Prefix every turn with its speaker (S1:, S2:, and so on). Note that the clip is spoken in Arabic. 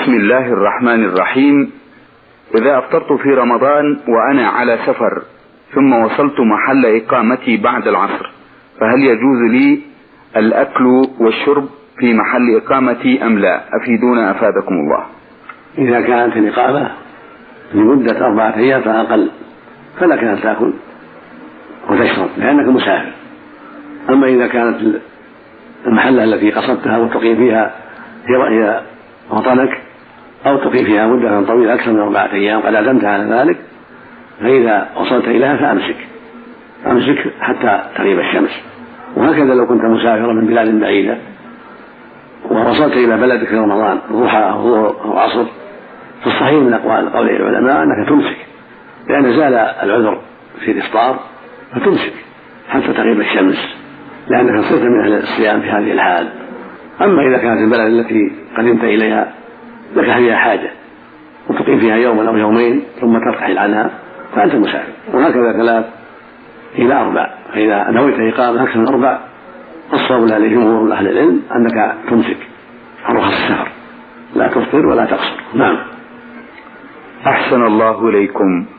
S1: بسم الله الرحمن الرحيم. إذا أفطرت في رمضان وأنا على سفر ثم وصلت محل إقامتي بعد العصر، فهل يجوز لي الأكل والشرب في محل إقامتي أم لا؟ أفيدونا أفادكم الله.
S2: إذا كانت الإقامة لمدة 4 أيام فأقل فلك أن تأكل وتشرب لأنك مسافر. أما إذا كانت المحلة التي قصدتها وتقيم فيها هي وطنك أو تقيم فيها مدة طويلة أكثر من 4 أيام قد عزمت على ذلك، فإذا وصلت إليها فأمسك حتى تغيب الشمس. وهكذا لو كنت مسافرا من بلاد بعيدة ووصلت إلى بلدك في رمضان ضحى أو ظهر أو عصر، فالصحيح من قول العلماء أنك تمسك، لأن زال العذر في الإفطار فتمسك حتى تغيب الشمس، لأنك صرت من أهل الصيام في هذه الحال. أما إذا كانت البلد التي قدمت إليها لك فيها حاجة وتقيم فيها يوما أو يومين ثم ترتحل عنها فأنت مسافر. وهكذا 3 إلى 4، فإذا نويت إقامة أكثر من 4 الصواب لجمهور أهل العلم أنك تمسك عن رخص السفر، لا تفطر ولا تقصر. نعم.
S1: أحسن الله إليكم.